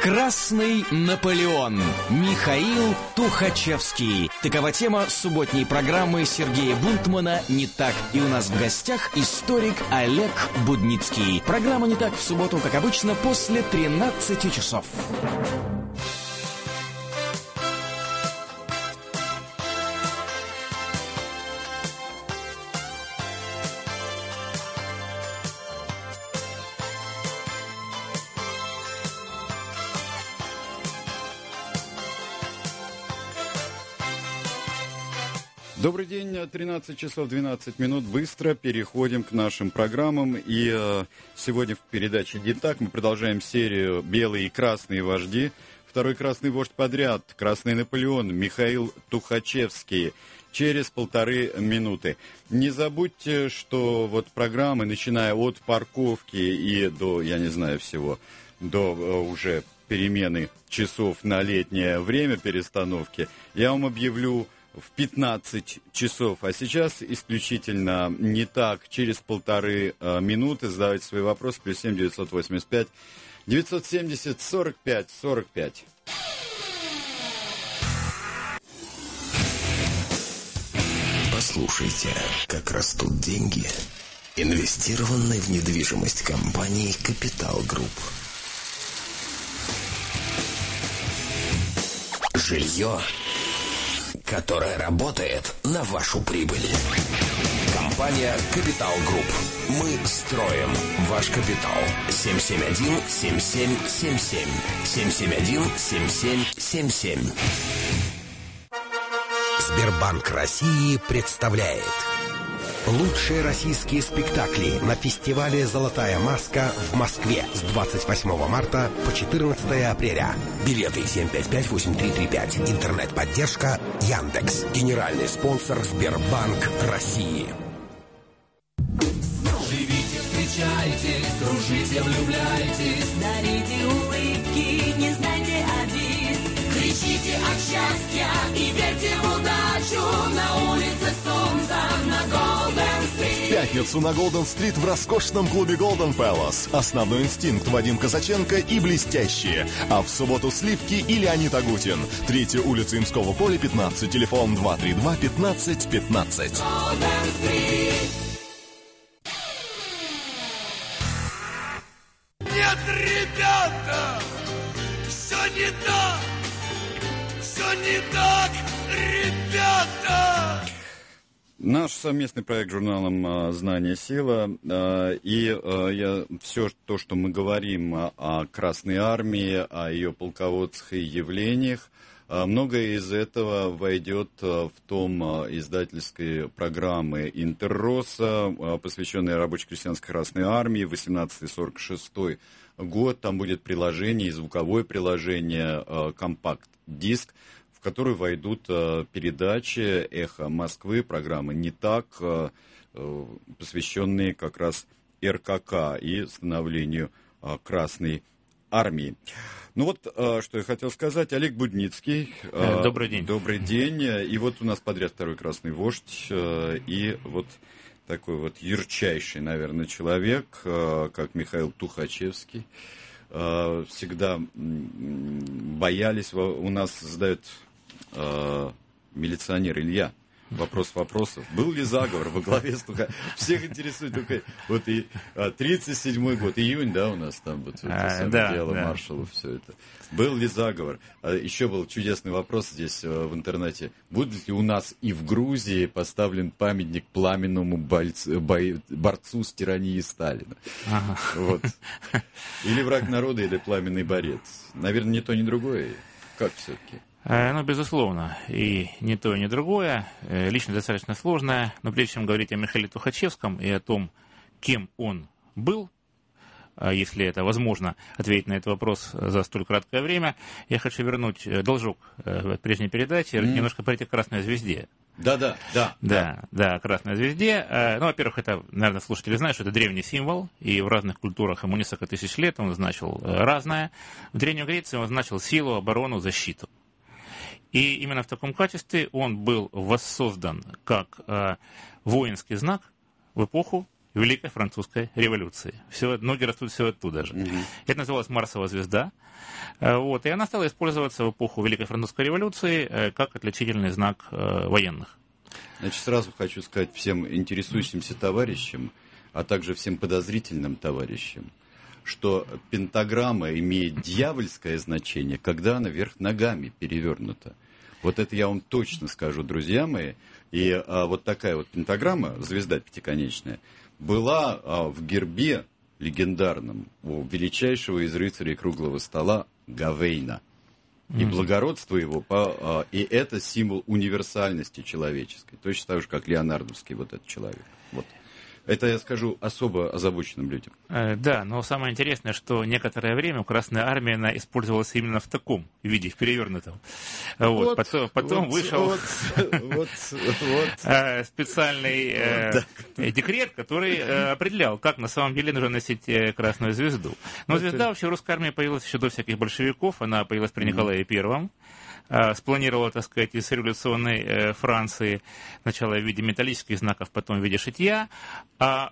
Красный Наполеон. Михаил Тухачевский. Такова тема субботней программы Сергея Бунтмана «Не так». И у нас в гостях историк Олег Будницкий. Программа «Не так» в субботу, как обычно, после 13 часов. Добрый день, 13 часов 12 минут. Быстро переходим к нашим программам. И сегодня в передаче «Не так» мы продолжаем серию «Белые и красные вожди». Второй красный вождь подряд, Красный Наполеон, Михаил Тухачевский. Через 1,5 минуты. Не забудьте, что вот программы, начиная от парковки и до, я не знаю всего, до уже перемены часов на летнее время перестановки, я вам объявлю в 15 часов. А сейчас исключительно «Не так». Через 1,5 минуты задавайте свои вопросы. +7 985 970 45 45. Послушайте, как растут деньги, инвестированные в недвижимость компании «Капитал Групп». Жилье, которая работает на вашу прибыль. Компания «Капитал Групп». Мы строим ваш капитал. 771-7777. 771-7777. Сбербанк России представляет лучшие российские спектакли на фестивале «Золотая маска» в Москве с 28 марта по 14 апреля. Билеты 755-8335. Интернет-поддержка Яндекс. Генеральный спонсор Сбербанк России. Живите, встречайтесь, дружите, влюбляйтесь, дарите улыбки, не знайте обид. Кричите от счастья и верьте в удачу. На улице солнца, на Голден-стрит. В пятницу на Голден-стрит в роскошном клубе Golden Palace. Основной инстинкт Вадим Казаченко и блестящие. А в субботу Сливки и Леонид Агутин. 3-я улица Имского поля, 15. Телефон 232 15 15. Голден-стрит. Нет, ребята, все не так, все не так, ребята. Наш совместный проект с журналом «Знание. Сила». И все то, что мы говорим о Красной Армии, о ее полководцах и явлениях, многое из этого войдет в том издательской программы «Интерроса», посвященной рабоче-крестьянской Красной Армии, 1846 год. Там будет приложение, и звуковое приложение, компакт-диск, в который войдут передачи «Эхо Москвы», программы «Не так», посвященные как раз РКК и становлению Красной Армии. Ну вот, что я хотел сказать. Олег Будницкий. Добрый день. Добрый день. И вот у нас подряд второй красный вождь. И вот такой вот ярчайший, наверное, человек, как Михаил Тухачевский. Всегда боялись. У нас задает милиционер Илья вопрос вопросов. Был ли заговор во главе с Тухачевским? Всех интересует только вот и 37-й год, июнь, да, у нас там вот это дело маршалов, все это. Был ли заговор? Еще был чудесный вопрос здесь в интернете. Будет ли у нас и в Грузии поставлен памятник пламенному борцу с тиранией Сталина? Ага. Вот. Или враг народа, или пламенный борец. Наверное, ни то, ни другое. Как все-таки? Ну, безусловно, и ни то, и ни другое. Лично достаточно сложное. Но прежде чем говорить о Михаиле Тухачевском и о том, кем он был, если это возможно ответить на этот вопрос за столь краткое время, я хочу вернуть должок в прежней передаче, немножко пройти к «Красной звезде». Да, «Красной звезде». Ну, во-первых, это, наверное, слушатели знают, что это древний символ, и в разных культурах ему несколько тысяч лет он значил разное. В Древней Греции он значил силу, оборону, защиту. И именно в таком качестве он был воссоздан как воинский знак в эпоху Великой Французской революции. Ноги растут все оттуда же. Это называлось Марсовая звезда. Вот, и она стала использоваться в эпоху Великой Французской революции как отличительный знак военных. Значит, сразу хочу сказать всем интересующимся товарищам, а также всем подозрительным товарищам, что пентаграмма имеет дьявольское значение, когда она вверх ногами перевернута. Вот это я вам точно скажу, друзья мои. И вот такая вот пентаграмма, звезда пятиконечная, была в гербе легендарном у величайшего из рыцарей круглого стола Гавейна. И благородство его, и это символ универсальности человеческой. Точно так же, как леонардовский вот этот человек. Вот. Это я скажу особо озабоченным людям. Да, но самое интересное, что некоторое время Красная Армия она использовалась именно в таком виде, в перевернутом. Вот. Потом вышел специальный декрет, который определял, как на самом деле нужно носить красную звезду. Но звезда вообще в русской армии появилась еще до всяких большевиков. Она появилась при Николае Первом. Спланировала, так сказать, из революционной Франции сначала в виде металлических знаков, потом в виде шитья, а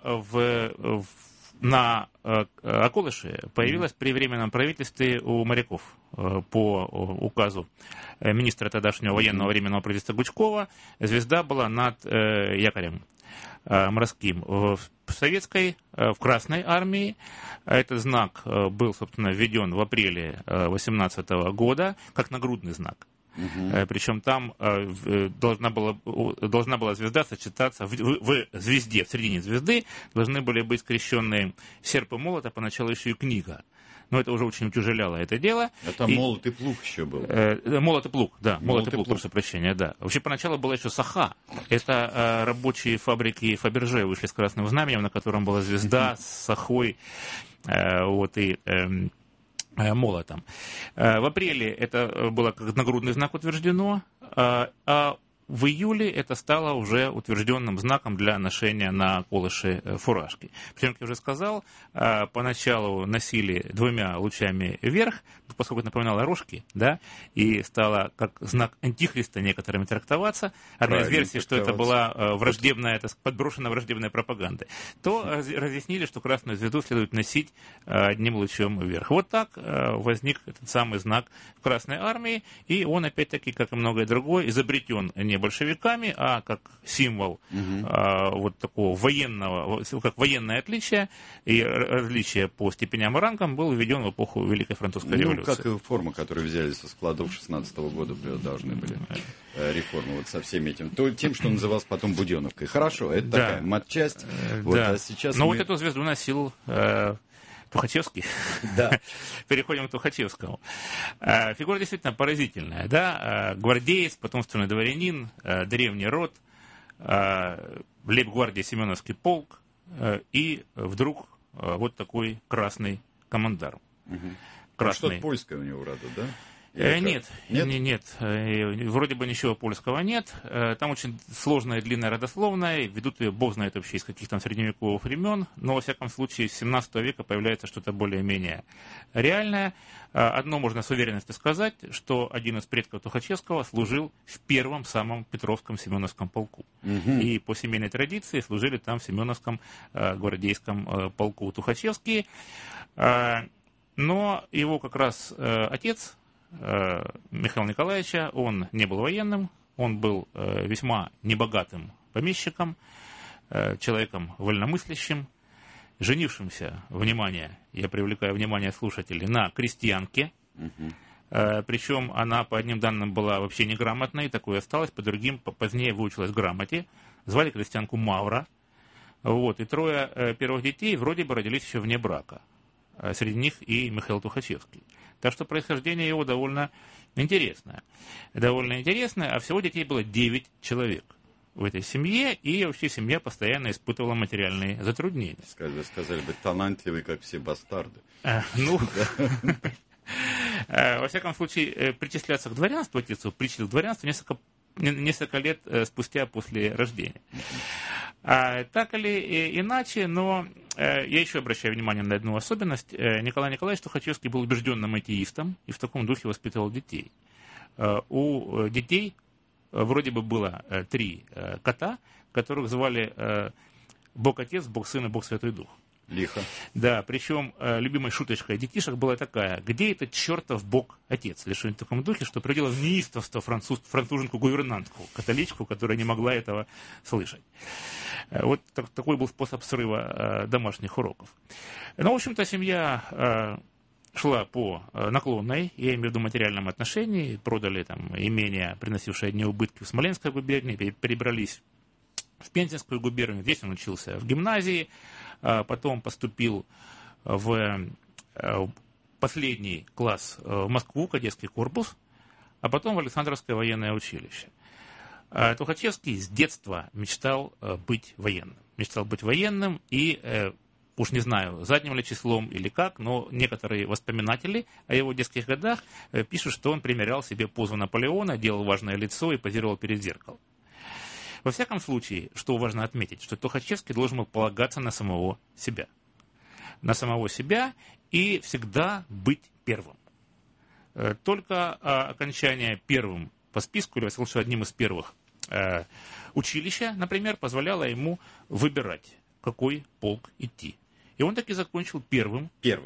на околыше появилась при временном правительстве у моряков по указу министра тогдашнего военного временного правительства Гучкова. Звезда была над якорем морским. В советской, в Красной армии этот знак был, собственно, введен в апреле 2018 года как нагрудный знак. Причем там должна была звезда сочетаться в звезде, в середине звезды должны были быть скрещенные серп и молот, а поначалу еще и книга. Но это уже очень утяжеляло это дело. А там молот и плуг еще был. Молот и плуг, да. Молот и плуг, прошу прощения, да. Вообще поначалу была еще саха. Это рабочие фабрики Фаберже вышли с красным знаменем, на котором была звезда с сахой вот, и молотом. В апреле это было как нагрудный знак утверждено, а в июле это стало уже утвержденным знаком для ношения на околыше фуражки. Причем, как я уже сказал, поначалу носили двумя лучами вверх, поскольку это напоминало рожки, да, и стало как знак антихриста некоторыми трактоваться. Одна из версий, что это была враждебная, подброшенная враждебная пропаганда. То разъяснили, что красную звезду следует носить одним лучом вверх. Вот так возник этот самый знак в Красной армии, и он, опять-таки, как и многое другое, изобретен не большевиками, а как символ вот такого военного, как военное отличие и различие по степеням и рангам был введен в эпоху Великой Французской революции. Как и форма, которую взяли со складов 16 года, должны были реформы вот со всем этим. Тем, что называлось потом Буденовкой. Хорошо, это такая матчасть. Вот, да. А сейчас но вот эту звезду носил Тухачевский. Да. Переходим к Тухачевскому. Фигура действительно поразительная. Да? Гвардеец, потомственный дворянин, древний род, лейб-гвардия Семеновский полк, и вдруг вот такой красный командарм. Красный. Что-то польское у него рода, да? Нет. Вроде бы ничего польского нет. Там очень сложная и длинная родословная. Ведут ее, бог знает вообще, из каких там средневековых времен. Но, во всяком случае, с 17 века появляется что-то более-менее реальное. Одно можно с уверенностью сказать, что один из предков Тухачевского служил в первом самом Петровском Семеновском полку. И по семейной традиции служили там в Семеновском гвардейском полку Тухачевские. Но его как раз отец Михаила Николаевича, он не был военным, он был весьма небогатым помещиком, человеком вольномыслящим, женившимся, внимание, я привлекаю внимание слушателей, на крестьянке, причем она по одним данным была вообще неграмотной, такое осталось, по другим позднее выучилась грамоте, звали крестьянку Мавра, вот, и трое первых детей вроде бы родились еще вне брака. Среди них и Михаил Тухачевский. Так что происхождение его довольно интересное. А всего детей было 9 человек в этой семье, и вообще семья постоянно испытывала материальные затруднения. Сказали бы, талантливый, как все бастарды. Во всяком случае, причисляться к дворянству, отец причислил к дворянству несколько лет спустя после рождения. Так или иначе, но я еще обращаю внимание на одну особенность. Николай Николаевич Тухачевский был убежденным атеистом и в таком духе воспитывал детей. У детей вроде бы было 3 кота, которых звали Бог Отец, Бог Сын и Бог Святой Дух. Лихо. Да, причем любимой шуточкой детишек была такая: где этот чертов Бог Отец? Или что-нибудь в таком духе, что приводило в неистовство француженку-гувернантку, католичку, которая не могла этого слышать. Вот такой был способ срыва домашних уроков. Ну, в общем-то, семья шла по наклонной, я имею в виду материальном отношении, продали там имение, приносившее одни убытки в Смоленской губернии, перебрались в Пензенскую губернию. Здесь он учился в гимназии, потом поступил в последний класс в Москву, кадетский корпус, а потом в Александровское военное училище. Тухачевский с детства мечтал быть военным. Мечтал быть военным и, уж не знаю, задним ли числом или как, но некоторые воспоминатели о его детских годах пишут, что он примерял себе позу Наполеона, делал важное лицо и позировал перед зеркалом. Во всяком случае, что важно отметить, что Тухачевский должен был полагаться на самого себя. На самого себя и всегда быть первым. Только окончание первым по списку, или, лучше, одним из первых училища, например, позволяло ему выбирать, какой полк идти. И он таки закончил первым,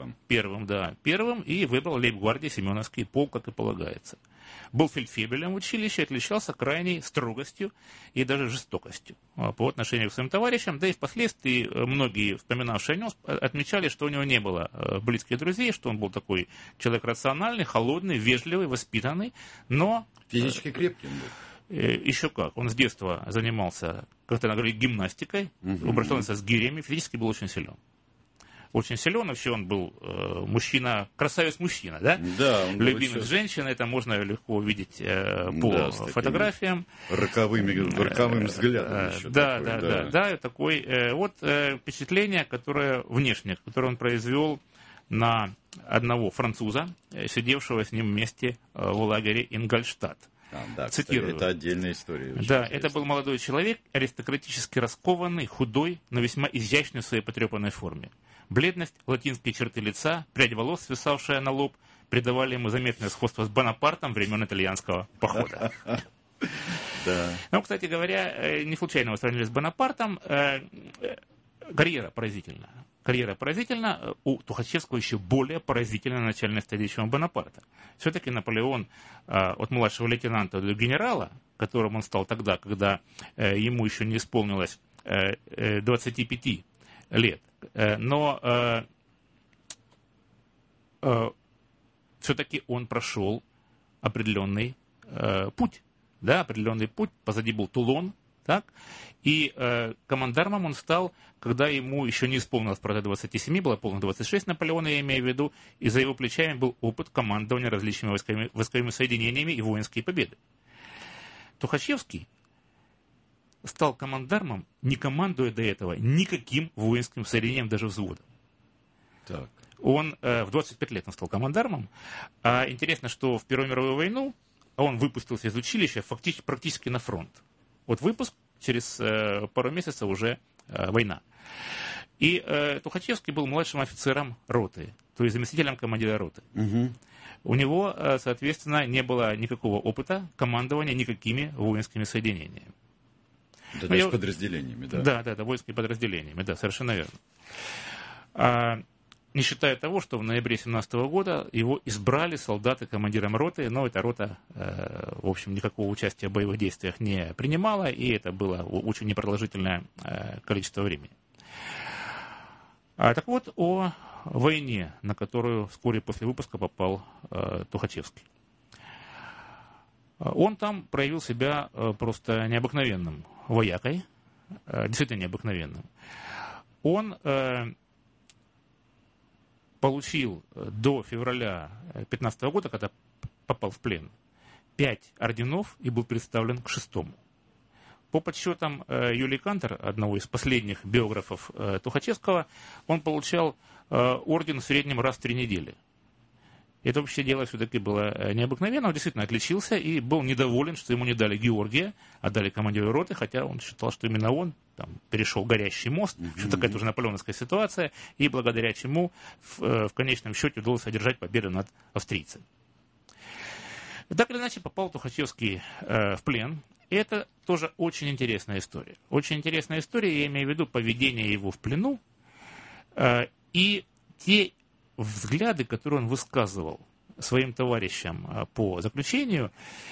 и выбрал лейб-гвардии Семеновский полк, как и полагается. Был фельдфебелем в училище, отличался крайней строгостью и даже жестокостью по отношению к своим товарищам, да и впоследствии многие, вспоминавшие о нем, отмечали, что у него не было близких друзей, что он был такой человек рациональный, холодный, вежливый, воспитанный, но... Физически крепкий он был. Еще как. Он с детства занимался, как то говорили, гимнастикой, обращался с гирями, физически был очень силен. Очень силен, вообще он был мужчина, красавец-мужчина, да? Да. Любимый женщин, это можно легко увидеть по фотографиям. Роковым взглядом еще. Да, такой впечатление, которое внешне, которое он произвел на одного француза, сидевшего с ним вместе в лагере Ингольштадт. Цитирую. Кстати, это отдельная история. Да, это был молодой человек, аристократически раскованный, худой, но весьма изящный в своей потрепанной форме. Бледность, латинские черты лица, прядь волос, свисавшая на лоб, придавали ему заметное сходство с Бонапартом времен итальянского похода. Ну, кстати говоря, не случайно его сравнили с Бонапартом. Карьера поразительна. У Тухачевского еще более поразительная начальная стадия, чем у Бонапарта. Все-таки Наполеон от младшего лейтенанта до генерала, которым он стал тогда, когда ему еще не исполнилось 25 лет, но все-таки он прошел определенный путь. Да, определенный путь. Позади был Тулон. Так? И командармом он стал, когда ему еще не исполнилось, правда, 27, было полных 26 Наполеона, я имею в виду, и за его плечами был опыт командования различными войсковыми соединениями и воинские победы. Тухачевский стал командармом, не командуя до этого никаким воинским соединением, даже взводом. Так. Он в 25 лет он стал командармом. А интересно, что в Первую мировую войну он выпустился из училища практически на фронт. Вот выпуск, через пару месяцев уже война. И Тухачевский был младшим офицером роты, то есть заместителем командира роты. Угу. У него, соответственно, не было никакого опыта командования никакими воинскими соединениями. Да, даже подразделениями, да? Да, воинскими подразделениями, да, совершенно верно. Не считая того, что в ноябре 1917 года его избрали солдаты командиром роты, но эта рота, в общем, никакого участия в боевых действиях не принимала, и это было очень непродолжительное количество времени. Так вот, о войне, на которую вскоре после выпуска попал Тухачевский. Он там проявил себя просто необыкновенным воякой, действительно необыкновенным. Он получил до февраля 2015 года, когда попал в плен, 5 орденов и был представлен к 6-му. По подсчетам Юлии Кантер, одного из последних биографов Тухачевского, он получал орден в среднем раз в 3 недели. Это вообще дело все-таки было необыкновенно. Он действительно отличился и был недоволен, что ему не дали Георгия, а дали командиру роты, хотя он считал, что именно он там перешел горящий мост, что такая тоже наполеоновская ситуация, и благодаря чему в конечном счете удалось одержать победу над австрийцами. Так или иначе, попал Тухачевский в плен, Это тоже очень интересная история. Очень интересная история, я имею в виду поведение его в плену и те взгляды, которые он высказывал своим товарищам по заключению,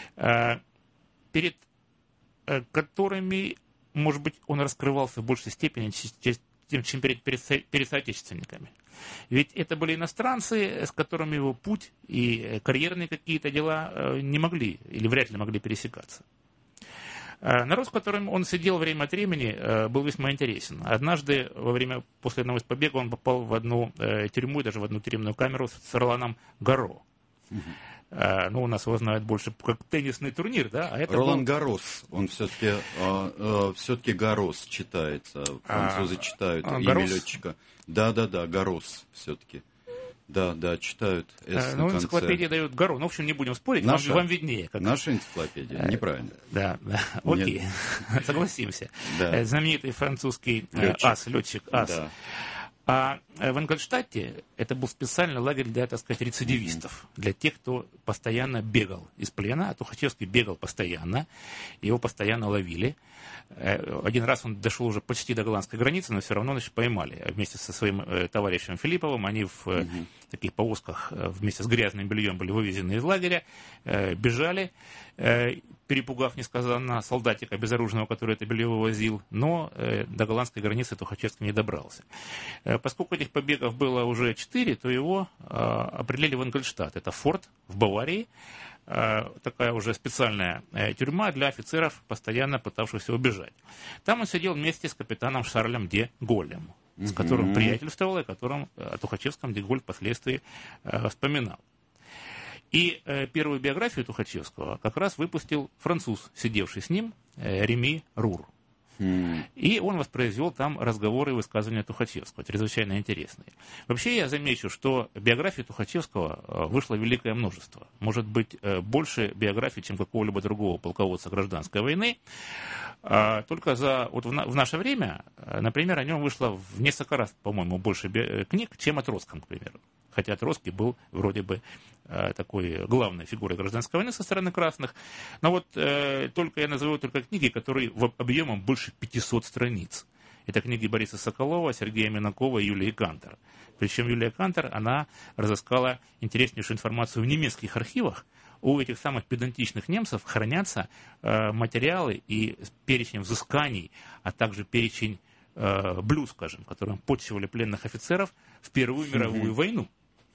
перед которыми, может быть, он раскрывался в большей степени, чем перед соотечественниками. Ведь это были иностранцы, с которыми его путь и карьерные какие-то дела не могли или вряд ли могли пересекаться. Народ, с которым он сидел время от времени, был весьма интересен. Однажды, после одного из побегов, он попал в одну тюрьму, даже в одну тюремную камеру с Роланом Гарро. Ну, у нас его знают больше как теннисный турнир, да? А это Ролан Гаррос, он все-таки Гаррос читается, французы читают имя летчика. Да, Гаррос все-таки. Да, читают «С» на конце. Энциклопедия дает Гарро. Ну, в общем, не будем спорить, вам виднее. Наша энциклопедия, неправильно. Да, окей, согласимся. Знаменитый французский летчик ас. Да. А в Ингольштадте это был специальный лагерь для, так сказать, рецидивистов, для тех, кто постоянно бегал из плена. А Тухачевский бегал постоянно, его постоянно ловили. Один раз он дошел уже почти до голландской границы, но все равно поймали. Вместе со своим товарищем Филипповым они в таких повозках вместе с грязным бельем были вывезены из лагеря, бежали, перепугав несказанно солдатика безоружного, который это белье вывозил, но до голландской границы Тухачевский не добрался. Поскольку этих побегов было уже 4, то его определили в Ингольштадт. Это форт в Баварии, такая уже специальная тюрьма для офицеров, постоянно пытавшихся убежать. Там он сидел вместе с капитаном Шарлем де Голлем, с которым приятельствовал и о котором о Тухачевском де Голль впоследствии вспоминал. И первую биографию Тухачевского как раз выпустил француз, сидевший с ним, Реми Рур. И он воспроизвел там разговоры и высказывания Тухачевского, чрезвычайно интересные. Вообще я замечу, что биографии Тухачевского вышло великое множество. Может быть, больше биографий, чем какого-либо другого полководца гражданской войны. Только в наше время, например, о нем вышло в несколько раз, по-моему, больше книг, чем о Троцком, к примеру. Хотя Троцкий был вроде бы такой главной фигурой гражданской войны со стороны красных. Но вот только я назову только книги, которые объемом больше 500 страниц. Это книги Бориса Соколова, Сергея Минакова и Юлии Кантер. Причем Юлия Кантер, она разыскала интереснейшую информацию в немецких архивах. У этих самых педантичных немцев хранятся материалы и перечень взысканий, а также перечень блюд, скажем, которым почивали пленных офицеров в Первую мировую войну.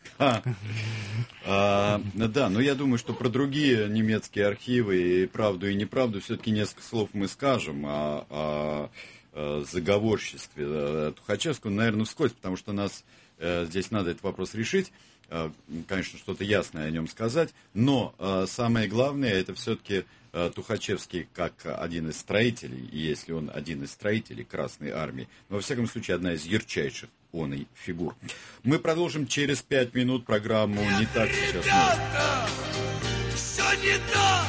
Да, но я думаю, что про другие немецкие архивы и правду и неправду все-таки несколько слов мы скажем о заговорществе Тухачевского, наверное, вскользь, потому что нас здесь надо этот вопрос решить. Конечно, что-то ясное о нем сказать, но самое главное, это все-таки Тухачевский как один из строителей, и если он один из строителей Красной Армии, но, во всяком случае, одна из ярчайших оной фигур. Мы продолжим через 5 минут программу «Не так сейчас». Ребята, все не так,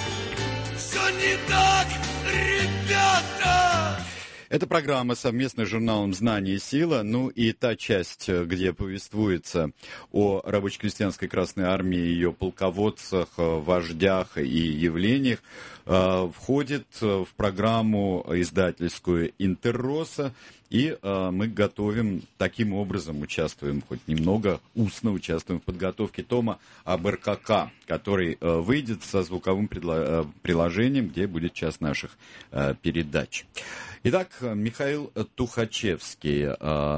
ребята! Это программа совместно с журналом «Знание и сила», ну и та часть, где повествуется о рабоче-крестьянской Красной Армии, ее полководцах, вождях и явлениях, входит в программу издательскую «Интерроса», и мы готовим, таким образом участвуем, хоть немного устно участвуем в подготовке тома об РКК, который выйдет со звуковым приложением, где будет час наших передач. Итак, Михаил Тухачевский,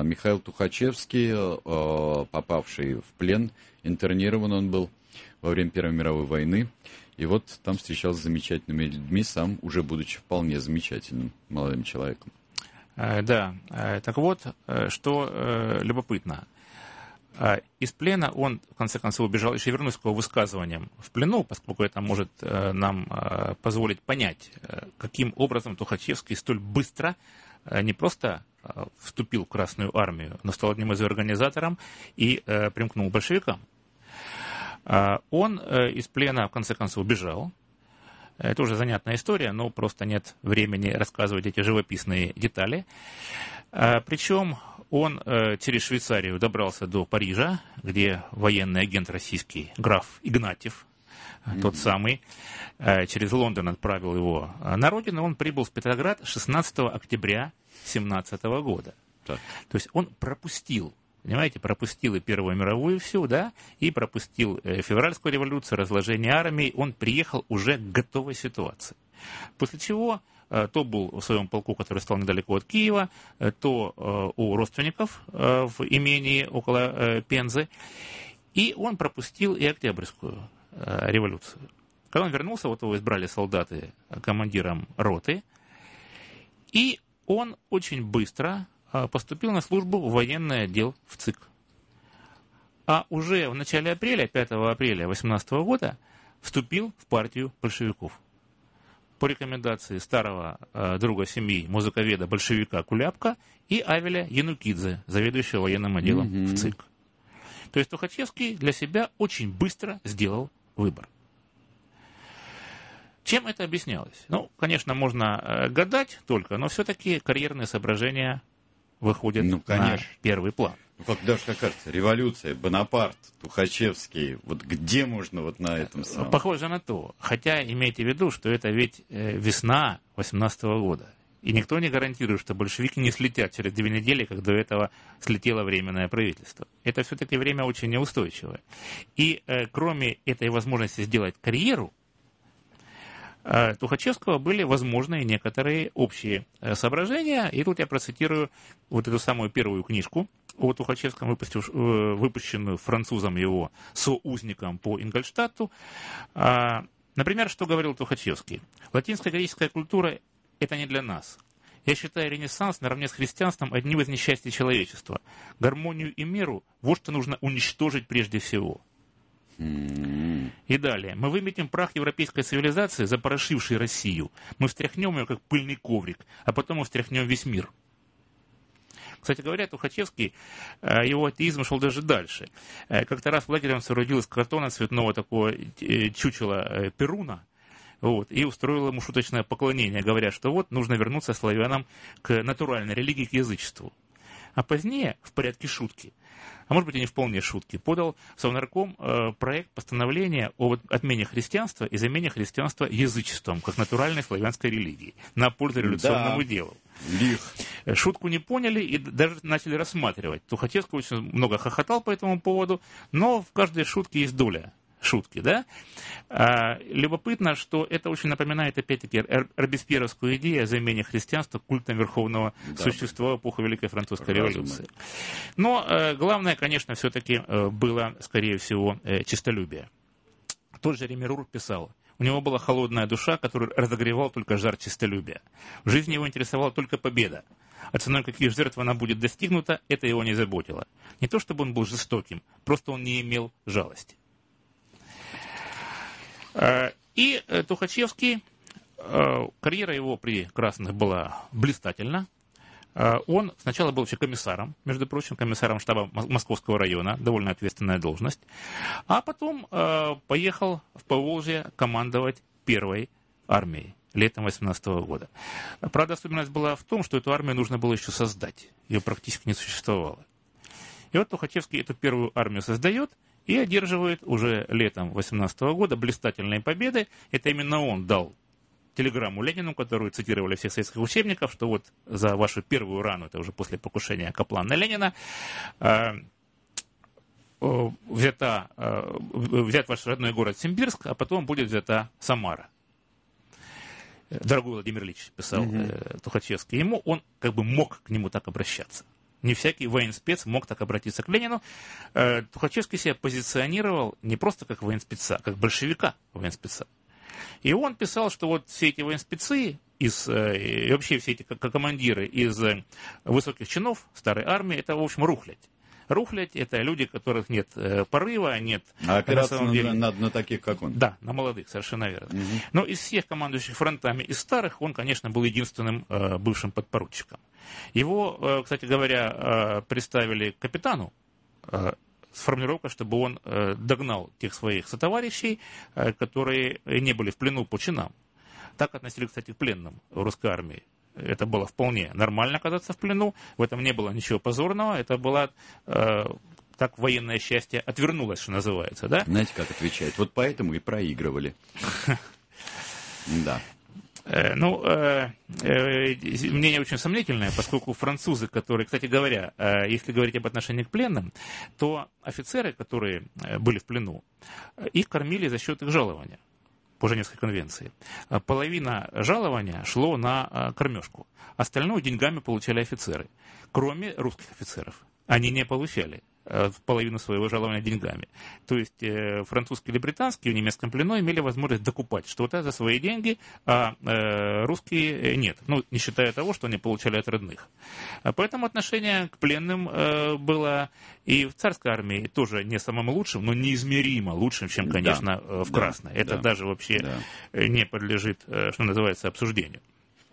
попавший в плен, интернирован он был во время Первой мировой войны. И вот там встречался с замечательными людьми, сам уже будучи вполне замечательным молодым человеком. Да, так вот, что любопытно. Из плена он, в конце концов, убежал. Еще вернусь к его высказываниям в плену, поскольку это может нам позволить понять, каким образом Тухачевский столь быстро не просто вступил в Красную Армию, но стал одним из ее организаторов и примкнул к большевикам. Он из плена, в конце концов, убежал. Это уже занятная история, но просто нет времени рассказывать эти живописные детали. Причем он через Швейцарию добрался до Парижа, где военный агент российский, граф Игнатьев, тот самый, через Лондон отправил его на родину. Он прибыл в Петроград 16 октября 17 года. Так. То есть он пропустил, понимаете, пропустил и Первую мировую всю, да, и пропустил февральскую революцию, разложение армии. Он приехал уже к готовой ситуации. После чего то был в своем полку, который стал недалеко от Киева, то у родственников в имении около Пензы. И он пропустил и Октябрьскую революцию. Когда он вернулся, вот его избрали солдаты командиром роты, и он очень быстро поступил на службу в военный отдел в ЦИК. А уже в начале апреля, 5 апреля 18 года, вступил в партию большевиков. По рекомендации старого друга семьи, музыковеда, большевика Куляпка и Авеля Янукидзе, заведующего военным отделом в ЦИК. То есть Тухачевский для себя очень быстро сделал выбор. Чем это объяснялось? Ну, конечно, можно гадать только, но все-таки карьерные соображения выходят на первый план. Как даже, как кажется, революция, Бонапарт, Тухачевский, вот где можно вот на этом самом... Похоже на то. Хотя имейте в виду, что это ведь весна 18 года. И никто не гарантирует, что большевики не слетят через 2 недели, как до этого слетело Временное правительство. Это все-таки время очень неустойчивое. И кроме этой возможности сделать карьеру, Тухачевского были возможны некоторые общие соображения. И тут я процитирую вот эту самую первую книжку о Тухачевском, выпущенную французом его соузником по Ингольштадту. Например, что говорил Тухачевский? Латинская греческая культура – это не для нас. Я считаю Ренессанс наравне с христианством одним из несчастий человечества. Гармонию и меру – вот что нужно уничтожить прежде всего. И далее. Мы выметим прах европейской цивилизации, запорошившей Россию. Мы встряхнем ее, как пыльный коврик, а потом мы встряхнем весь мир. Кстати говоря, Тухачевский, его атеизм шел даже дальше. Как-то раз в лагере он соорудил из картона цветного такого чучела Перуна, вот, и устроил ему шуточное поклонение, говоря, что вот нужно вернуться славянам к натуральной религии, к язычеству. А позднее, в порядке шутки, а может быть и не вполне шутки, подал Совнарком проект постановления о отмене христианства и замене христианства язычеством, как натуральной славянской религии, на пользу революционному делу. Шутку не поняли и даже начали рассматривать. Тухачевский очень много хохотал по этому поводу, но в каждой шутке есть доля шутки, да? Любопытно, что это очень напоминает, опять-таки, робеспьеровскую идею о замене христианства культом верховного существа в эпоху Великой Французской революции. Но главное, конечно, все-таки было, скорее всего, честолюбие. Тот же Ремирур писал: у него была холодная душа, которую разогревал только жар честолюбия. В жизни его интересовала только победа. А ценой каких жертв она будет достигнута, это его не заботило. Не то чтобы он был жестоким, просто он не имел жалости. И Тухачевский, карьера его при Красных была блистательна. Он сначала был вообще комиссаром, между прочим, комиссаром штаба Московского района, довольно ответственная должность, а потом поехал в Поволжье командовать первой армией летом 18 года. Правда, особенность была в том, что эту армию нужно было еще создать, ее практически не существовало. И вот Тухачевский эту первую армию создает и одерживает уже летом 18 года блистательные победы. Это именно он дал телеграмму Ленину, которую цитировали всех советских учебников, что вот за вашу первую рану, это уже после покушения Каплана Ленина, взят ваш родной город Симбирск, а потом будет взята Самара. Дорогой Владимир Ильич, писал Тухачевский, он как бы мог к нему так обращаться. Не всякий военспец мог так обратиться к Ленину. Тухачевский себя позиционировал не просто как военспеца, а как большевика военспеца. И он писал, что вот все эти военспецы и вообще все эти командиры из высоких чинов старой армии, это, в общем, рухлядь. Рухлядь — это люди, у которых нет порыва, нет... А опираться на таких, как он. Да, на молодых, совершенно верно. Но из всех командующих фронтами, из старых, он, конечно, был единственным бывшим подпоручиком. Его, кстати говоря, представили капитану с формулировкой, чтобы он догнал тех своих сотоварищей, которые не были в плену по чинам. Так относились, кстати, к пленным в русской армии. Это было вполне нормально оказаться в плену, в этом не было ничего позорного, это была так военное счастье отвернулось, что называется, да? Знаете, как отвечает? Вот поэтому и проигрывали. Да. Мнение очень сомнительное, поскольку французы, которые, кстати говоря, если говорить об отношении к пленным, то офицеры, которые были в плену, их кормили за счет их жалования по Женевской конвенции. Половина жалования шло на кормежку, остальное деньгами получали офицеры, кроме русских офицеров. Они не получали половину своего жалования деньгами. То есть французские или британские в немецком плену имели возможность докупать что-то за свои деньги, а русские нет. Ну, не считая того, что они получали от родных. Поэтому отношение к пленным было и в царской армии тоже не самым лучшим, но неизмеримо лучшим, чем, конечно, в Красной. Это даже вообще не подлежит, что называется, обсуждению.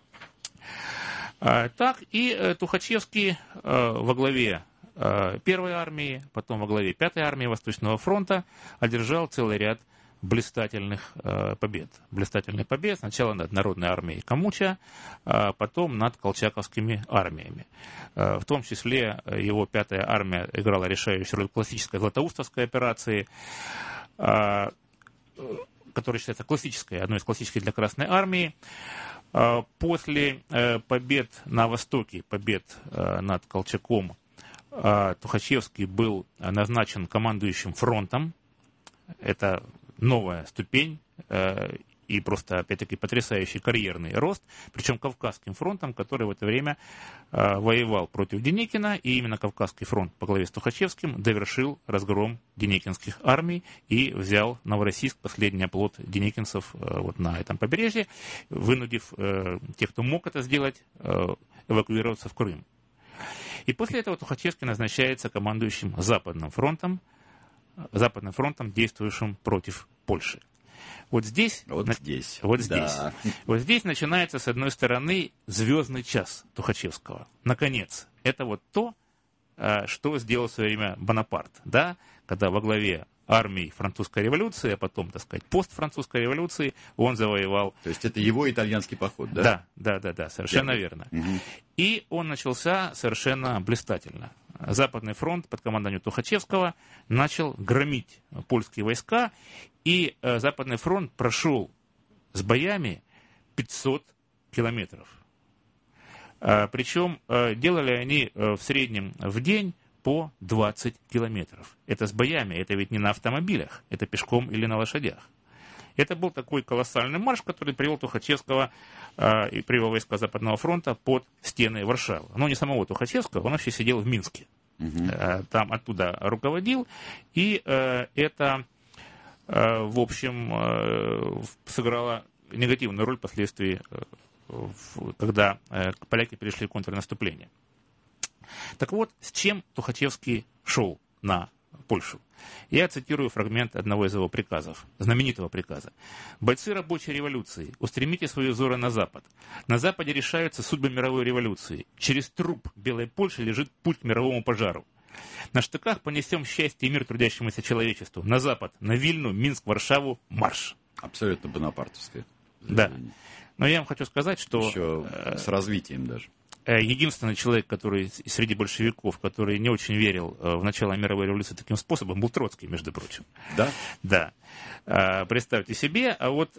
Так, и Тухачевский во главе Первой армии, потом во главе Пятой армии Восточного фронта одержал целый ряд блистательных побед. Блистательных побед сначала над Народной армией Камуча, а потом над колчаковскими армиями. В том числе его Пятая армия играла решающую роль в классической Златоустовской операции, которая считается классической, одной из классических для Красной армии. После побед на Востоке, побед над Колчаком, Тухачевский был назначен командующим фронтом. Это новая ступень и просто, опять-таки, потрясающий карьерный рост, причем Кавказским фронтом, который в это время воевал против Деникина, и именно Кавказский фронт по главе с Тухачевским довершил разгром деникинских армий и взял Новороссийск, последний оплот деникинцев вот на этом побережье, вынудив тех, кто мог это сделать, эвакуироваться в Крым. И после этого Тухачевский назначается командующим Западным фронтом, действующим против Польши. Вот здесь начинается, с одной стороны, звездный час Тухачевского. Наконец, это вот то, что сделал в свое время Бонапарт, да, когда во главе армии французской революции, а потом, так сказать, постфранцузской революции, он завоевал... То есть это его итальянский поход, да? Да, совершенно верно. Угу. И он начался совершенно блистательно. Западный фронт под командованием Тухачевского начал громить польские войска, и Западный фронт прошел с боями 500 километров. Причем делали они в среднем в день по 20 километров. Это с боями, это ведь не на автомобилях, это пешком или на лошадях. Это был такой колоссальный марш, который привел Тухачевского и привел войска Западного фронта под стены Варшавы. Но не самого Тухачевского, он вообще сидел в Минске. Там оттуда руководил, и это, в общем, сыграло негативную роль впоследствии, когда поляки перешли в контрнаступление. Так вот, с чем Тухачевский шел на Польшу? Я цитирую фрагмент одного из его приказов, знаменитого приказа. «Бойцы рабочей революции, устремите свои взоры на Запад. На Западе решаются судьбы мировой революции. Через труп Белой Польши лежит путь к мировому пожару. На штыках понесем счастье и мир трудящемуся человечеству. На Запад, на Вильну, Минск, Варшаву, марш». Абсолютно бонапартовское. Да. Но я вам хочу сказать, что... Еще с развитием даже. Единственный человек, который среди большевиков, который не очень верил в начало мировой революции таким способом, был Троцкий, между прочим. Да? Да. Представьте себе, а вот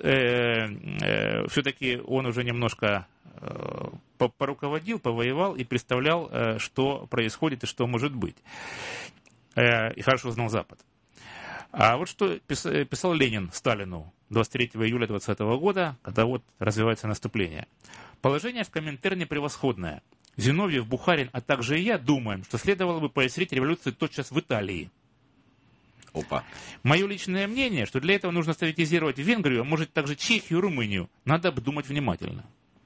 все-таки он уже немножко поруководил, повоевал и представлял, что происходит и что может быть. И хорошо знал Запад. А вот что писал Ленин Сталину 23 июля 2020 года, когда вот развивается наступление. «Положение в Коминтерне превосходное. Зиновьев, Бухарин, а также и я думаем, что следовало бы поощрить революцию тотчас в Италии. Опа. Мое личное мнение, что для этого нужно советизировать Венгрию, а может также Чехию и Румынию. Надо обдумать внимательно».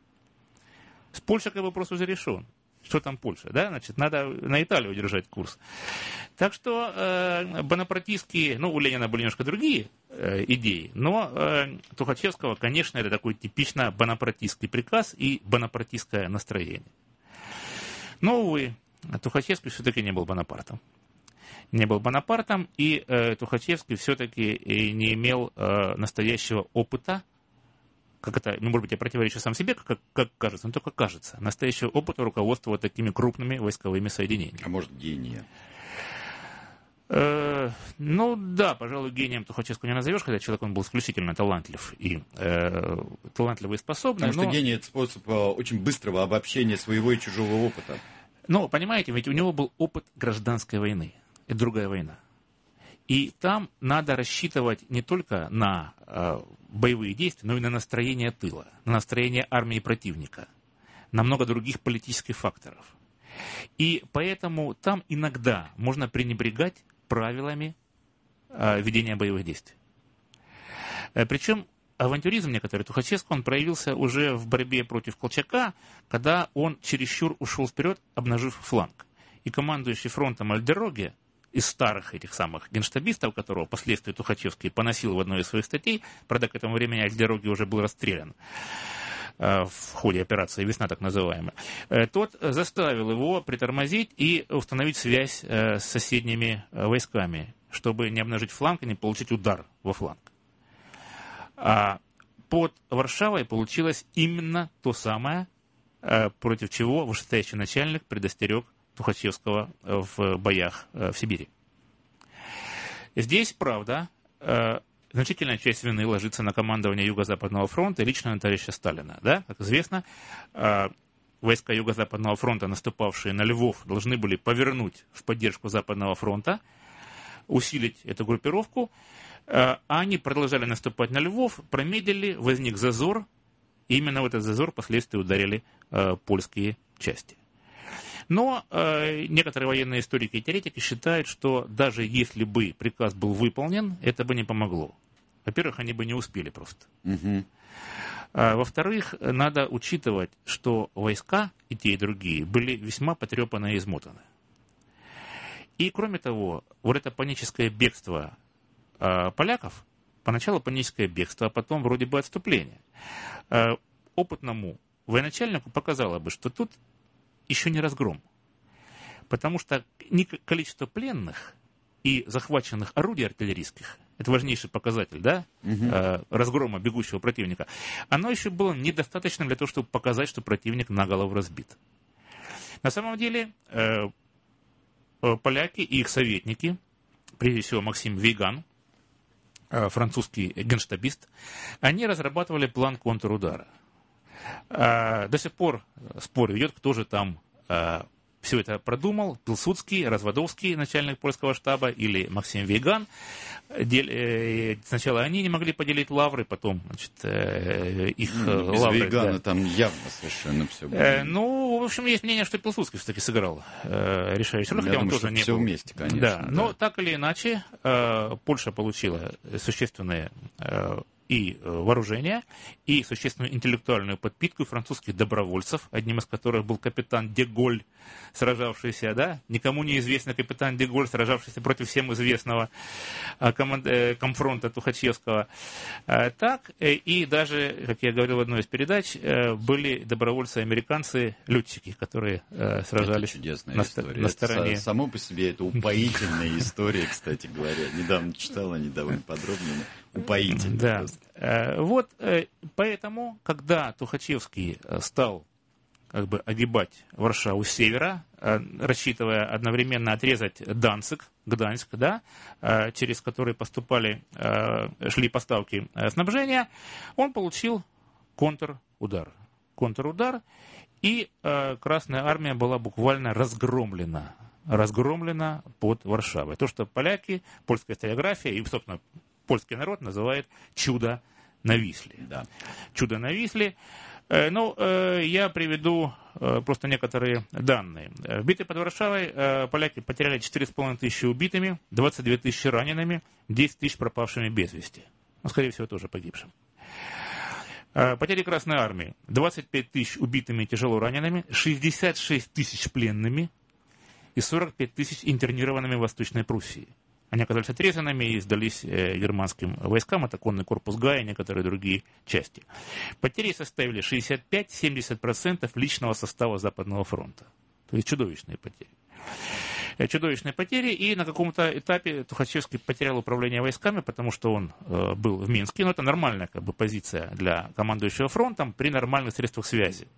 С Польшей вопрос уже решен. Что там Польша, да? Значит, надо на Италию держать курс. Так что бонапартистские, у Ленина были немножко другие идеи, но Тухачевского, конечно, это такой типично бонапартистский приказ и бонапартистское настроение. Но, увы, Тухачевский все-таки не был Бонапартом. Не был Бонапартом, и Тухачевский все-таки не имел настоящего опыта. Как это, может быть, я противоречу сам себе, как кажется, но только кажется. Настоящего опыта руководства вот такими крупными войсковыми соединениями. А может, гения? Ну да, пожалуй, гением Тухачевского не назовешь, хотя человек он был исключительно талантлив и талантливый и способный. Потому что гений — это способ очень быстрого обобщения своего и чужого опыта. Но, понимаете, ведь у него был опыт гражданской войны. Это другая война. И там надо рассчитывать не только на боевые действия, но и на настроение тыла, на настроение армии противника, на много других политических факторов. И поэтому там иногда можно пренебрегать правилами ведения боевых действий. Причем авантюризм некоторый Тухачевского, он проявился уже в борьбе против Колчака, когда он чересчур ушел вперед, обнажив фланг. И командующий фронтом Альдероге, из старых этих самых генштабистов, которого впоследствии Тухачевский поносил в одной из своих статей, правда, к этому времени Альдероге уже был расстрелян в ходе операции «Весна», так называемая, тот заставил его притормозить и установить связь с соседними войсками, чтобы не обнажить фланг и не получить удар во фланг. А под Варшавой получилось именно то самое, против чего вышестоящий начальник предостерег Тухачевского в боях в Сибири. Здесь, правда, значительная часть вины ложится на командование Юго-Западного фронта и лично на товарища Сталина. Да? Как известно, войска Юго-Западного фронта, наступавшие на Львов, должны были повернуть в поддержку Западного фронта, усилить эту группировку, а они продолжали наступать на Львов, промедлили, возник зазор, и именно в этот зазор впоследствии ударили польские части. Но некоторые военные историки и теоретики считают, что даже если бы приказ был выполнен, это бы не помогло. Во-первых, они бы не успели просто. Угу. Во-вторых, надо учитывать, что войска, и те, и другие, были весьма потрепаны и измотаны. И, кроме того, вот это паническое бегство поляков, поначалу паническое бегство, а потом вроде бы отступление, опытному военачальнику показало бы, что тут еще не разгром. Потому что количество пленных и захваченных орудий артиллерийских, это важнейший показатель, да, разгрома бегущего противника, оно еще было недостаточным для того, чтобы показать, что противник на голову разбит. На самом деле, поляки и их советники, прежде всего Максим Вейган, французский генштабист, они разрабатывали план контрудара. До сих пор спор идет, кто же там все это продумал, Пилсудский, Разводовский, начальник польского штаба, или Максим Вейган. Сначала они не могли поделить лавры, потом, значит, их без лавры... Вейгана да. там явно совершенно все было. Ну, в общем, есть мнение, что Пилсудский все-таки сыграл решающую роль, хотя он тоже не все был. вместе, конечно. Да, но так или иначе, Польша получила существенные и вооружение, и существенную интеллектуальную подпитку французских добровольцев, одним из которых был капитан де Голь, сражавшийся, да, никому неизвестный капитан де Голь, сражавшийся против всем известного комфронта Тухачевского. Так, и даже, как я говорил в одной из передач, были добровольцы-американцы, летчики, которые сражались на стороне. Само по себе это упоительная история, кстати говоря. Недавно читала, недавно подробно. Упоительно. Да. Вот поэтому, когда Тухачевский стал как бы огибать Варшаву с севера, рассчитывая одновременно отрезать Данциг, Гданьск, да, через который шли поставки снабжения, он получил контрудар. И Красная Армия была буквально разгромлена под Варшавой. То, что поляки, польская историография и, собственно, польский народ называет «чудо на Висле». Да. «Чудо на Висле». Ну, я приведу просто некоторые данные. В битве под Варшавой поляки потеряли 4,5 тысячи убитыми, 22 тысячи ранеными, 10 тысяч пропавшими без вести. Ну, скорее всего, тоже погибшим. Потери Красной Армии: 25 тысяч убитыми и тяжело ранеными, 66 тысяч пленными и 45 тысяч интернированными в Восточной Пруссии. Они оказались отрезанными и сдались германским войскам, это конный корпус Гая и некоторые другие части. Потери составили 65-70% личного состава Западного фронта. То есть чудовищные потери. Чудовищные потери, и на каком-то этапе Тухачевский потерял управление войсками, потому что он был в Минске. Но это нормальная как бы позиция для командующего фронтом при нормальных средствах связи.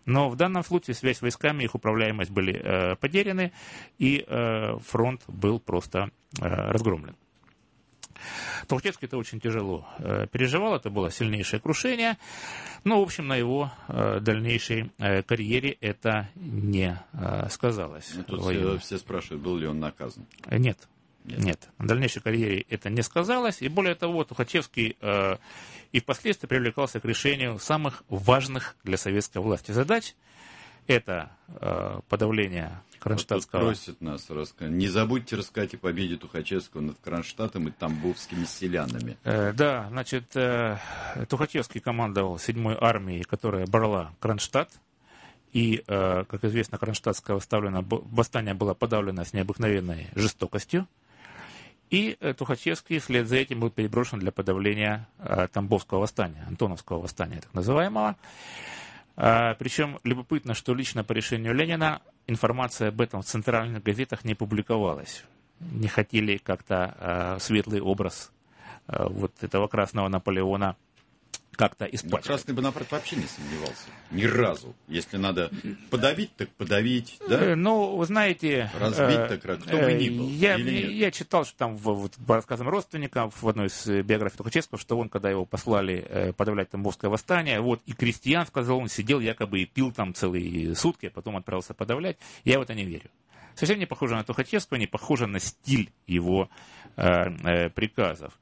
Но в данном случае связь с войсками, их управляемость были потеряны, и фронт был просто разгромлен. Тухачевский это очень тяжело переживал, это было сильнейшее крушение, но, в общем, на его дальнейшей карьере это не сказалось. Тут все спрашивают, был ли он наказан. Нет. На дальнейшей карьере это не сказалось, и более того, Тухачевский и впоследствии привлекался к решению самых важных для советской власти задач. Это подавление Кронштадтского... Просит нас рассказать. Не забудьте рассказать о победе Тухачевского над Кронштадтом и тамбовскими селянами. Да, значит, Тухачевский командовал 7-й армией, которая брала Кронштадт. И, как известно, Кронштадтское восстание было подавлено с необыкновенной жестокостью. И Тухачевский вслед за этим был переброшен для подавления Тамбовского восстания, Антоновского восстания, так называемого. Причем любопытно, что лично по решению Ленина информация об этом в центральных газетах не публиковалась. Не хотели как-то светлый образ вот этого красного Наполеона как-то испачкать. Красный Бонапарт вообще не сомневался. Ни разу. Если надо подавить, так подавить. Да? Ну, вы знаете... Разбить, так кто бы ни был. Я читал, что там по рассказам родственников в одной из биографий Тухачевского, что он, когда его послали подавлять Тамбовское восстание, вот и крестьян, сказал, он сидел якобы и пил там целые сутки, а потом отправился подавлять. Я в это не верю. Совсем не похоже на Тухачевского, не похоже на стиль его приказов.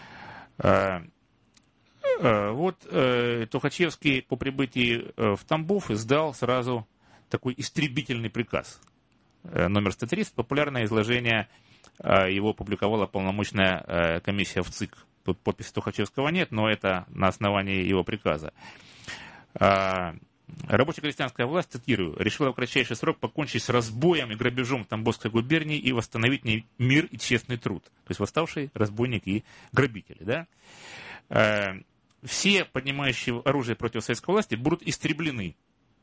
Вот Тухачевский по прибытии в Тамбов издал сразу такой истребительный приказ. Номер 130, популярное изложение его опубликовала полномочная комиссия в ЦИК. Тут подписи Тухачевского нет, но это на основании его приказа. Рабоче-крестьянская власть, цитирую, решила в кратчайший срок покончить с разбоем и грабежом в Тамбовской губернии и восстановить в ней мир и честный труд. То есть восставшие разбойники и грабители. Да? Все поднимающие оружие против советской власти будут истреблены.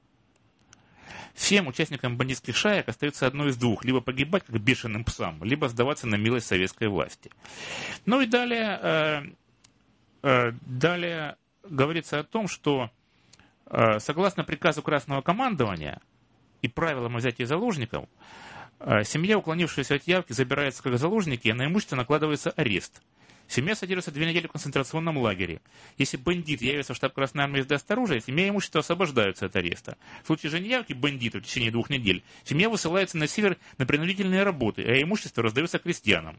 Всем участникам бандитских шаек остается одно из двух. Либо погибать как бешеным псам, либо сдаваться на милость советской власти. Ну и далее говорится о том, что согласно приказу Красного командования и правилам о взятии заложников, семья, уклонившаяся от явки, забирается как заложники, и на имущество накладывается арест. Семья содержится 2 недели в концентрационном лагере. Если бандит явится в штаб Красной Армии и сдаст оружие, семья и имущество освобождаются от ареста. В случае же неявки бандита в течение 2 недель, семья высылается на север на принудительные работы, а имущество раздается крестьянам.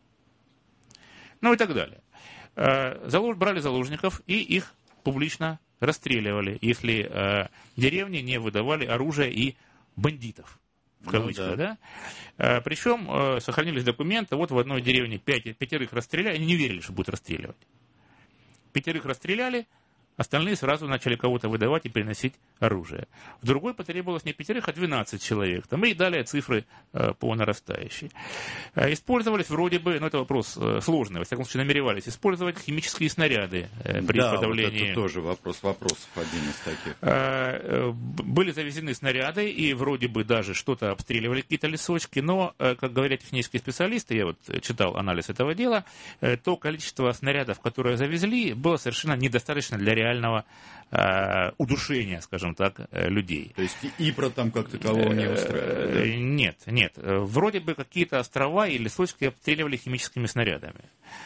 Ну и так далее. Брали заложников и их публично расстреливали, если деревни не выдавали оружие и бандитов. В кавычках, да. Причем сохранились документы, вот в одной деревне 5 расстреляли, они не верили, что будут расстреливать. 5 расстреляли, остальные сразу начали кого-то выдавать и переносить оружие. В другой потребовалось не 5, а 12 человек. Там и далее цифры по нарастающей. Использовались вроде бы, но это вопрос сложный, во всяком случае намеревались использовать химические снаряды при подавлении. Вот это тоже вопросов один из таких. Были завезены снаряды и вроде бы даже что-то обстреливали, какие-то лесочки, но, как говорят технические специалисты, я вот читал анализ этого дела, то количество снарядов, которые завезли, было совершенно недостаточно для реального удушения, скажем так, людей. То есть Ипра там как такового не устраивает? Нет. Вроде бы какие-то острова и лесочки обстреливали химическими снарядами.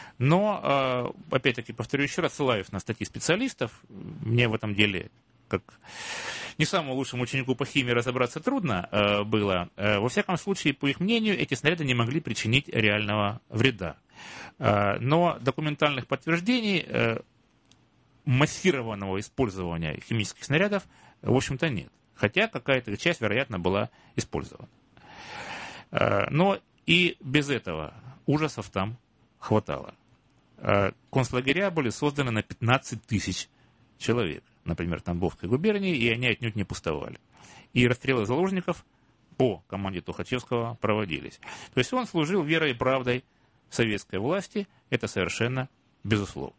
Но, опять-таки, повторю еще раз, ссылаюсь на статьи специалистов, мне в этом деле, как не самому лучшему ученику по химии, разобраться трудно было. Во всяком случае, по их мнению, эти снаряды не могли причинить реального вреда. Но документальных подтверждений массированного использования химических снарядов, в общем-то, нет. Хотя какая-то часть, вероятно, была использована. Но и без этого ужасов там хватало. Концлагеря были созданы на 15 тысяч человек, например, в Тамбовской губернии, и они отнюдь не пустовали. И расстрелы заложников по команде Тухачевского проводились. То есть он служил верой и правдой советской власти, это совершенно безусловно.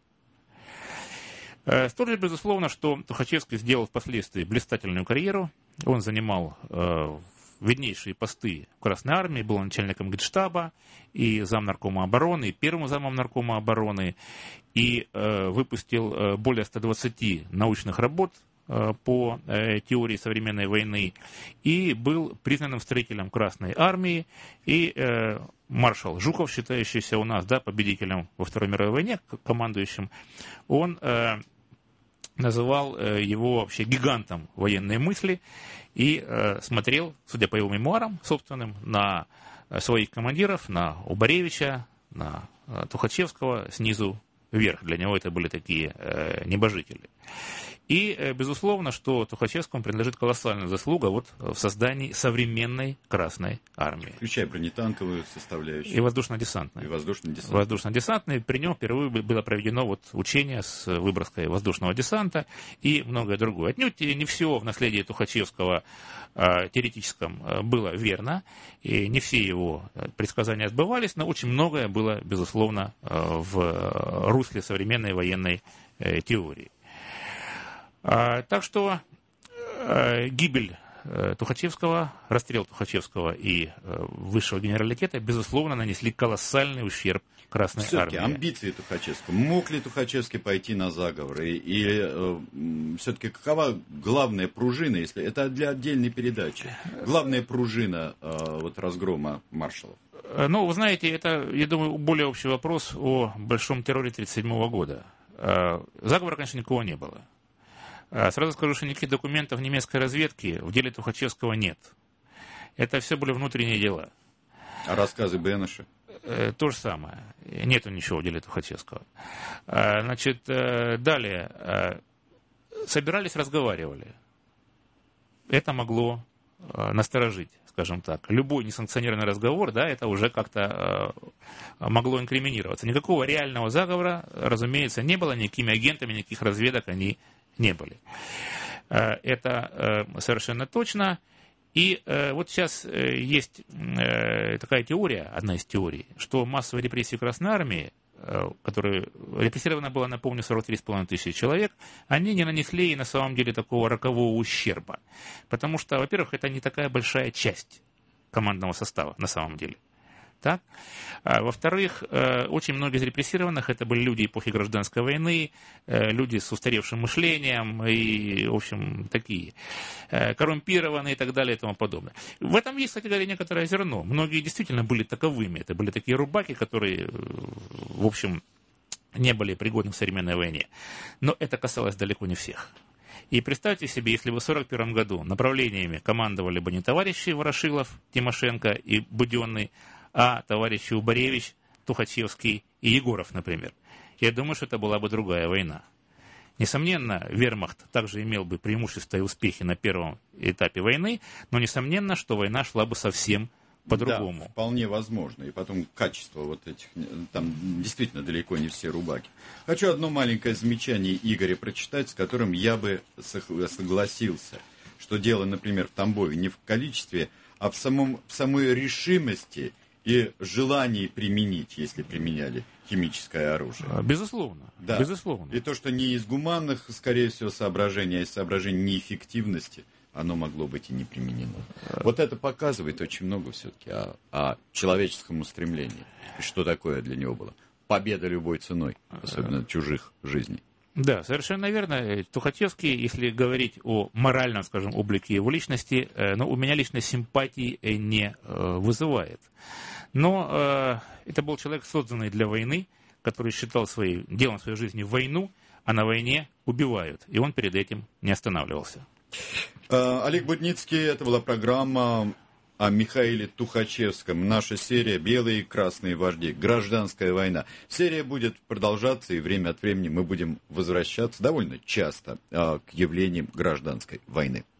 Столь же безусловно, что Тухачевский сделал впоследствии блистательную карьеру. Он занимал виднейшие посты в Красной Армии, был начальником Генштаба и замнаркома обороны, и первым замом наркома обороны, и выпустил более 120 научных работ по теории современной войны, и был признанным строителем Красной Армии, и маршал Жуков, считающийся у нас, да, победителем во Второй мировой войне, командующим, он называл его вообще гигантом военной мысли и смотрел, судя по его мемуарам собственным, на своих командиров, на Убаревича, на Тухачевского снизу вверх. Для него это были такие небожители. И, безусловно, что Тухачевскому принадлежит колоссальная заслуга вот в создании современной Красной Армии. Включая бронетанковую составляющую. И воздушно-десантной. Воздушно-десантной. При нем впервые было проведено вот учение с выброской воздушного десанта и многое другое. Отнюдь не все в наследии Тухачевского теоретическом было верно, и не все его предсказания сбывались, но очень многое было, безусловно, в русле современной военной теории. Так что гибель Тухачевского, расстрел Тухачевского и высшего генералитета, безусловно, нанесли колоссальный ущерб Красной все-таки Армии. Амбиции Тухачевского. Мог ли Тухачевский пойти на заговоры? И все-таки какова главная пружина, если это для отдельной передачи? Главная пружина вот разгрома маршалов? Ну, вы знаете, это, я думаю, более общий вопрос о большом терроре 1937 года. Заговора, конечно, никого не было. Сразу скажу, что никаких документов немецкой разведки в деле Тухачевского нет. Это все были внутренние дела. А рассказы Беныша? То же самое. Нету ничего в деле Тухачевского. Значит, далее. Собирались, разговаривали. Это могло насторожить, скажем так. Любой несанкционированный разговор, да, это уже как-то могло инкриминироваться. Никакого реального заговора, разумеется, не было. Никакими агентами, никаких разведок они не были. Это совершенно точно. И вот сейчас есть такая теория, одна из теорий, что массовые репрессии Красной Армии, которая репрессирована была, напомню, 43,5 тысячи человек, они не нанесли на самом деле такого рокового ущерба. Потому что, во-первых, это не такая большая часть командного состава на самом деле. Так? Во-вторых, очень многие из репрессированных это были люди эпохи гражданской войны, люди с устаревшим мышлением и, в общем, такие коррумпированные и так далее и тому подобное. В этом есть, кстати говоря, некоторое зерно. Многие действительно были таковыми. Это были такие рубаки, которые, в общем, не были пригодны к современной войне. Но это касалось далеко не всех. И представьте себе, если бы в 1941 году направлениями командовали бы не товарищи Ворошилов, Тимошенко и Буденный, а товарищи Убаревич, Тухачевский и Егоров, например. Я думаю, что это была бы другая война. Несомненно, вермахт также имел бы преимущества и успехи на первом этапе войны, но несомненно, что война шла бы совсем по-другому. Да, вполне возможно. И потом качество вот этих, там действительно далеко не все рубаки. Хочу одно маленькое замечание Игоря прочитать, с которым я бы согласился. Что дело, например, в Тамбове не в количестве, а в самой решимости и желании применить, если применяли химическое оружие. Безусловно. Да. Безусловно. И то, что не из гуманных, скорее всего, соображений, а из соображений неэффективности, оно могло быть и не применено. Вот это показывает очень много все-таки о человеческом устремлении. И что такое для него было? Победа любой ценой, особенно чужих жизней. Да, совершенно верно. Тухачевский, если говорить о моральном, скажем, облике его личности, у меня лично симпатии не вызывает. Но это был человек, созданный для войны, который считал делом своей жизни войну, а на войне убивают. И он перед этим не останавливался. Олег Будницкий, это была программа о Михаиле Тухачевском. Наша серия «Белые и красные вожди. Гражданская война». Серия будет продолжаться, и время от времени мы будем возвращаться довольно часто к явлениям гражданской войны.